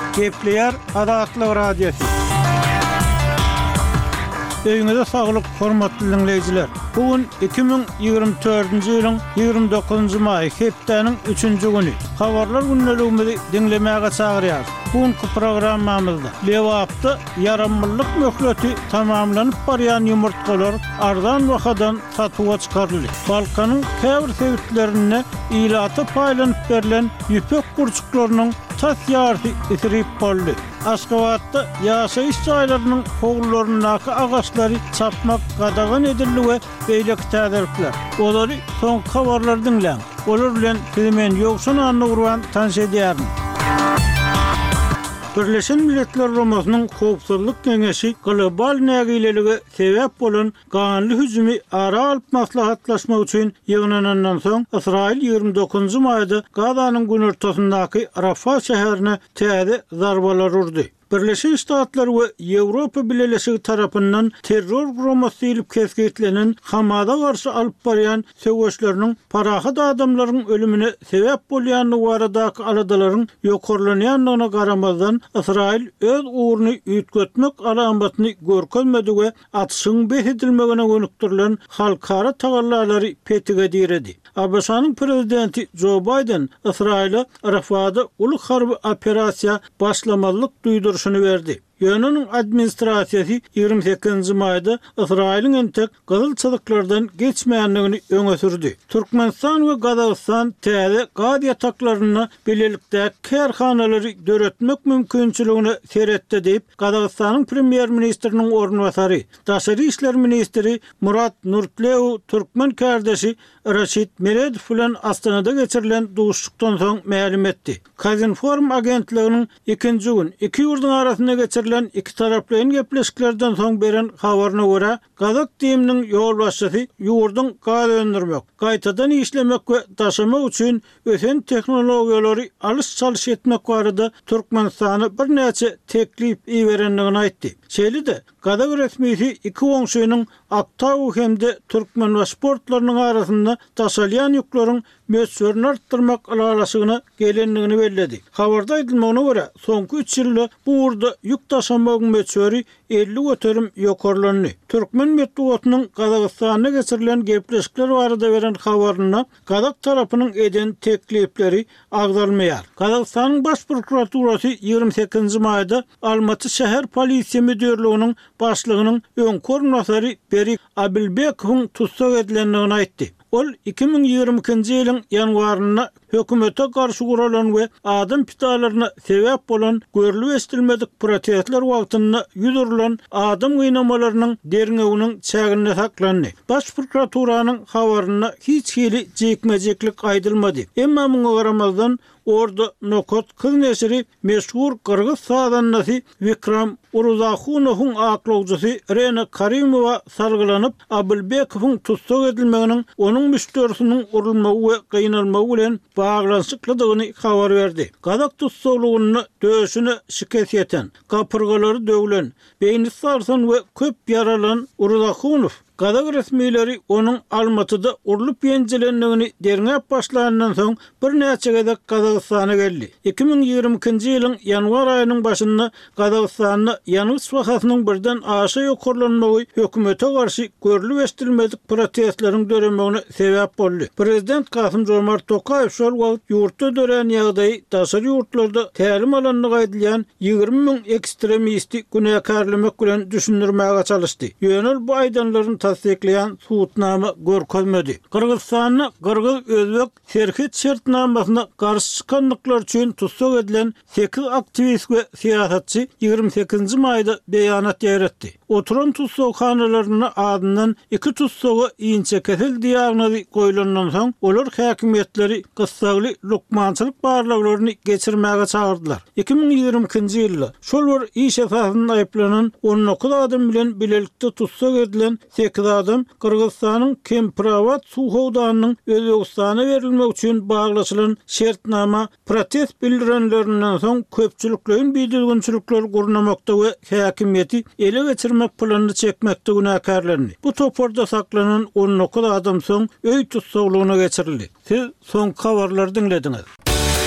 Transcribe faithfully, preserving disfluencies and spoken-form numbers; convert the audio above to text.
Kepler Adatlı Radyosu. Öýüňizde saglyk, hormatly dinleýijiler. Bugün iki bin ýygrimi dördünji ýylyň ýygrimi dokuzunjy maý, hepdeniň üçünji güni. Habarlar günneligimizi dinlemäge çagyrýar. Bugünkü programmamyzda lewapda yaramyllyk möhleti tamamlanyp barýan ýumurtgalar ardan wakadan satyga çykaryldy. Balkanyň käbir sebitlerine ilata paýlanyp berilen ýüpek burçuklarynyň tas ýardy itirip boldy. Aşgabatda ýaşaýyş jaýlarynyň howlullarynaky agaçlary çapmak gadagan edildi we beýleki täzirlikler. Olary soňky habarlar dinleň. Olar bilen filmen ýoksun anny urwan tanış edýärin. Birleşen Milletler Romasynyň Howpsuzlyk Keňeşi global nägilelige sebäp bolan ganly hüjümi ara alyp maslahatlaşmak üçin ýygnanandan soň Israil ýygrimi dokuzunjy maýda Gazanyň gün ortasyndaky Rafah şäherine täze zarbalar urdy. Birleşen Ştatlar we Ýewropa Birleşigi tarapyndan terror guramaty diýilip kesgitlenen Hamada garşy alyp barýan söwüşleriniň parahat adamlaryň ölümine sebäp bolýanlygy baradaky aladalaryň ýokarlanýanlygyna garamazdan Israil öz uğruny ýetgetmek alamatyny görkezmedi we atyşyň behedilmegine gönükdirilen halkara tagallalary petige diredi. A B S-nyň prezidenti Joe Biden Israil'e Rafahda ulyk harby operasiýa başlamalyk duýdurşyny berdi. Ýönenin administrasiýasy ýygrimi sekizinji maýda Israiliň entek gyzyl çyzyklardan geçmeýänligini öňe sürdi. Türkmenistan we Gazagystan täze gaz ýataklaryny bilelikde kerhanalary döretmek mümkinçiligini seretdi diýip Gazagystanyň premier ministriniň ornwasary, daşary işler ministri Murat Nurtlew türkmen kardeşi Raşid Meredov bilen Astanada geçirilen duşlukdan soň ma'lum etdi. Kazinform agentliginiň ikinji gün iki ýurduň arasynda geçirilen iki taraplyň gepleşiklerden soň beren habaryna görä, Gazak diýiminiň ýol başçysy ýurdun gaz öndürmek, gaýtadan işlemek we taşymak üçin ösen tehnologiýalary alys çalyş etmek barada Türkmenistana bir näçe teklip iberenligini aýtdy. Şeýle-de Gazak resmisi iki oňşuýynyň Aktaw hemde Türkmen pasportlarynyň arasynda taşalýan ýükleriň möçberini artdyrmak alalasygyna gelenligini bellädi. Habarda aýdylmagyna görä, soňky üç ýylda bu urda ýük taşamagyň möçberi elli göterim ýokarlandy. Türkmen medeniýetiniň Gazagystana geçirilen gepleşikler barada beren habaryna Gazak tarapynyň eden teklipleri agdarylmaýar. Gazagystanyň baş prokuraturasy ýygrimi sekizinji maýda Almaty şäher polisiýa müdürliginiň başlygynyň öňkör nasary Berik Abilbekowyň tutsak edilenligini aýtdy. Ol iki bin ýygrimi ikinji ýylyň ýanwaryna hökümete garşy guralan we adam pitalaryna sebäp bolan görülip estilmedik protestler wagtynda ýüzürlen adam gynamalarynyň derňeginiň çägine saklandy. Baş prokuraturasynyň habaryna hiç hili jekmejeklik aýdylmady. Emma muňa garamazdan orada Nokot kız nesiri meşhur Kırgız sadanası Vikram Uruzakhunov'un aklawjysy Rena Karimowa sargylanyp Abilbekowyň tutsak edilmeginiň onuň müşterisiniň urulmagy we gynalmagy bilen baglanşyklydygyny habar berdi. Gazak tutsaklygyny döşüne şikayet eten, kapyrgalary döwülen, beýni sarsan we köp yaralan Uruzakhunow Gazak resmiýetleri onuň Almatyda urulup ýenjilendigini derňäp başlanandan soň bir näçe gezek Gazagystana geldi. iki bin ýygrimi ikinji ýylyň ýanwar aýynyň başynda Gazagystanyň ýanyş wahasynyň birden aşa ýokarlanmagy hökümete garşy görülip estilmedik protestleriň döremegine sebäp boldy. Prezident Kasym Jomart Tokayew şol wagt ýurtda dören ýagdaý daşary ýurtlarda tälim alanlygy aýdylýan ýygrimi miň ekstremisti günäkärlemek bilen düşündirmäge çalışdy. Ýönel bu aýdanlaryň tasdikleyen suutnama görkezmedi. Kırgızstanyň Kırgız Özbek serhit şertnamasyna garşy çykanlyklar üçin tutsak edilen sekiz aktivist we siýasatçy ýygrimi sekizinji maýda beýanat ýeretdi. Oturan tutsakhanalarına adından iki tutsağı iňçe kesel diýagnozy goýulandan soň olar häkimetleri gyssagly lukmançylyk barlaklaryny geçirmäge çagyrdylar. iki bin ýygrimi ikinji ýylda şol bir iş esasynda aýplanan on dokuz adam bilen bilelikde tutsak edilen sekiz adam Kırgızstanyň Kempirawat suwhowdanynyň Özbegistana berilmek üçin baglaşylan şertnama protest bildirenlerinden soň köpçüliklerin bildirginçilikler gurnamakda we häkimeti ele geçirmek planını çekmekde günahkarlarını. Bu toporda saklanan on dokuz adam soň öý tutsaklygyna geçirildi. Siz soň habarlar dinlediniz.